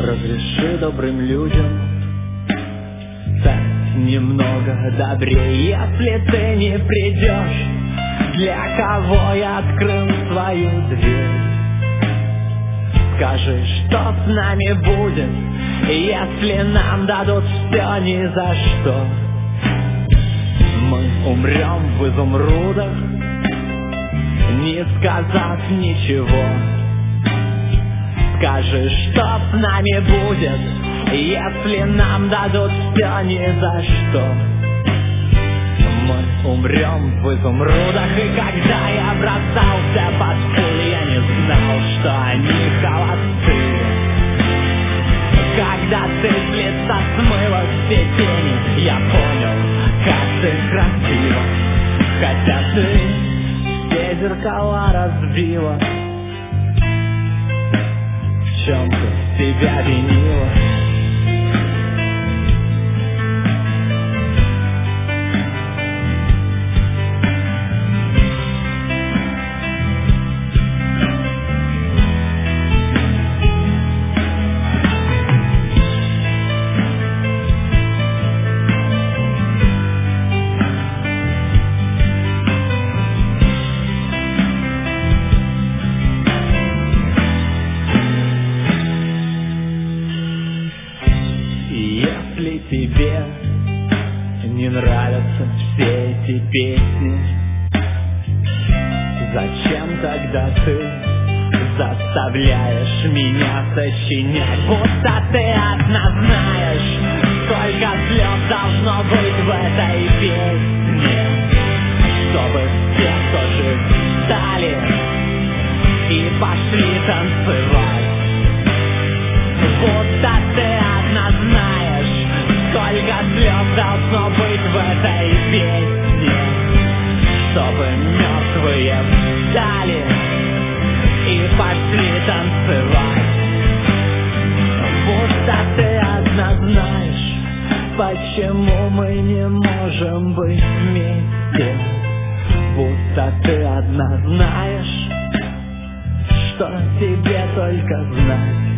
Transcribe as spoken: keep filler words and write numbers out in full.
Разреши добрым людям стать немного добрее. Если ты не придешь, для кого я открыл свою дверь? Скажи, что с нами будет, если нам дадут все ни за что? Мы умрем в изумрудах, не сказав ничего. Скажи, что с нами будет, если нам дадут все ни за что? Мы умрем в изумрудах. И когда я бросался под пули, я не знал, что они холостые. Когда ты с лица смыла все тени, я понял, как ты красива. Хотя ты все зеркала разбила, в чем ты себя винила? Если тебе не нравятся все эти песни, зачем тогда ты заставляешь меня сочинять? Будто ты одна знаешь, сколько слез должно быть в этой песне, чтобы все тоже встали и пошли танцевать. Будто ты одна знаешь, сколько слез должно быть в этой песне, чтобы мертвые встали и пошли танцевать. Будто ты одна знаешь, почему мы не можем быть вместе. Будто ты одна знаешь, что тебе только знать.